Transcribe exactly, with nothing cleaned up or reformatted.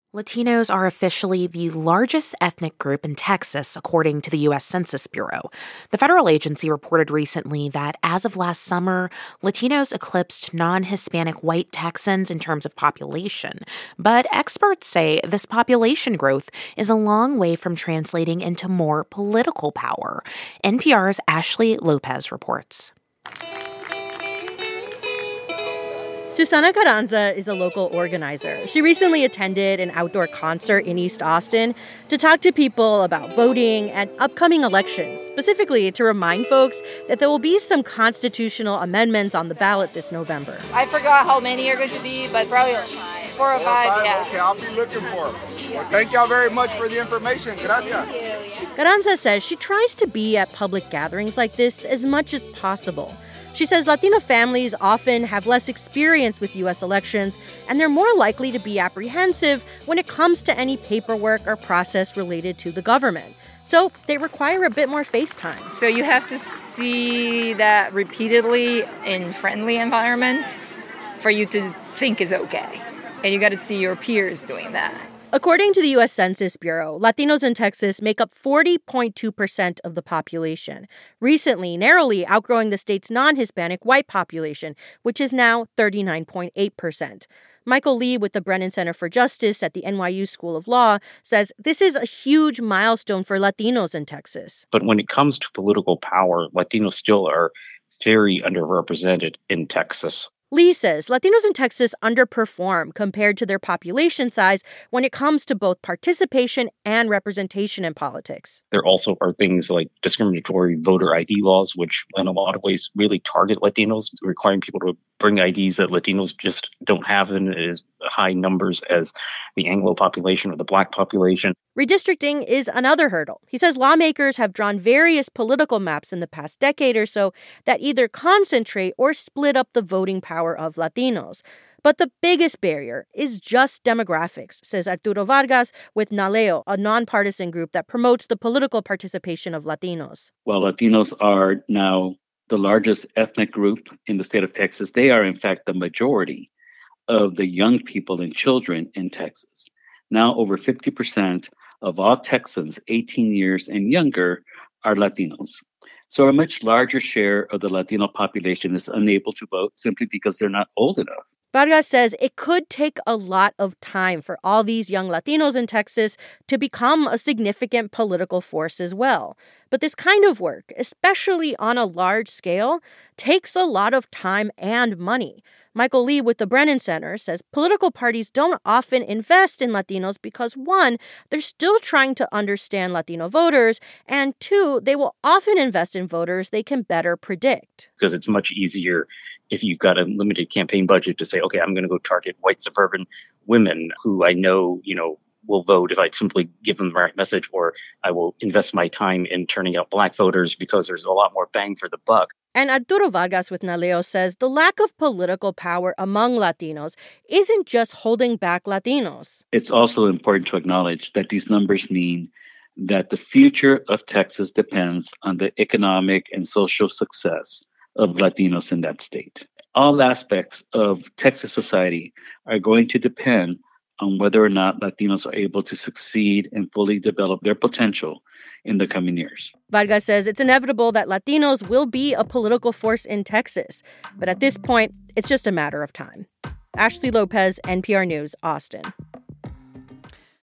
Latinos are officially the largest ethnic group in Texas, according to the U S Census Bureau. The federal agency reported recently that as of last summer, Latinos eclipsed non-Hispanic white Texans in terms of population. But experts say this population growth is a long way from translating into more political power. N P R's Ashley Lopez reports. Susana Carranza is a local organizer. She recently attended an outdoor concert in East Austin to talk to people about voting and upcoming elections, specifically to remind folks that there will be some constitutional amendments on the ballot this November. I forgot how many are going to be, but probably four or five, four or five yeah. Okay, I'll be looking for them. Well, thank y'all very much for the information. Gracias. Carranza says she tries to be at public gatherings like this as much as possible. She says Latino families often have less experience with U S elections, and they're more likely to be apprehensive when it comes to any paperwork or process related to the government. So they require a bit more face time. So you have to see that repeatedly in friendly environments for you to think is okay. And you got to see your peers doing that. According to the U S Census Bureau, Latinos in Texas make up forty point two percent of the population, recently narrowly outgrowing the state's non-Hispanic white population, which is now thirty-nine point eight percent. Michael Lee with the Brennan Center for Justice at the N Y U School of Law says this is a huge milestone for Latinos in Texas. But when it comes to political power, Latinos still are very underrepresented in Texas. Lee says Latinos in Texas underperform compared to their population size when it comes to both participation and representation in politics. There also are things like discriminatory voter I D laws, which in a lot of ways really target Latinos, requiring people to bring I Ds that Latinos just don't have in as high numbers as the Anglo population or the Black population. Redistricting is another hurdle. He says lawmakers have drawn various political maps in the past decade or so that either concentrate or split up the voting power of Latinos. But the biggest barrier is just demographics, says Arturo Vargas with NALEO, a nonpartisan group that promotes the political participation of Latinos. While Latinos are now the largest ethnic group in the state of Texas, they are in fact the majority of the young people and children in Texas. Now over fifty percent of all Texans eighteen years and younger are Latinos. So a much larger share of the Latino population is unable to vote simply because they're not old enough. Vargas says it could take a lot of time for all these young Latinos in Texas to become a significant political force as well. But this kind of work, especially on a large scale, takes a lot of time and money. Michael Lee with the Brennan Center says political parties don't often invest in Latinos because, one, they're still trying to understand Latino voters, and two, they will often invest in voters they can better predict. Because it's much easier if you've got a limited campaign budget to say, okay, I'm going to go target white suburban women who I know, you know, will vote if I simply give them the right message, or I will invest my time in turning out Black voters because there's a lot more bang for the buck. And Arturo Vargas with NALEO says the lack of political power among Latinos isn't just holding back Latinos. It's also important to acknowledge that these numbers mean that the future of Texas depends on the economic and social success of Latinos in that state. All aspects of Texas society are going to depend on whether or not Latinos are able to succeed and fully develop their potential in the coming years. Vargas says it's inevitable that Latinos will be a political force in Texas. But at this point, it's just a matter of time. Ashley Lopez, N P R News, Austin.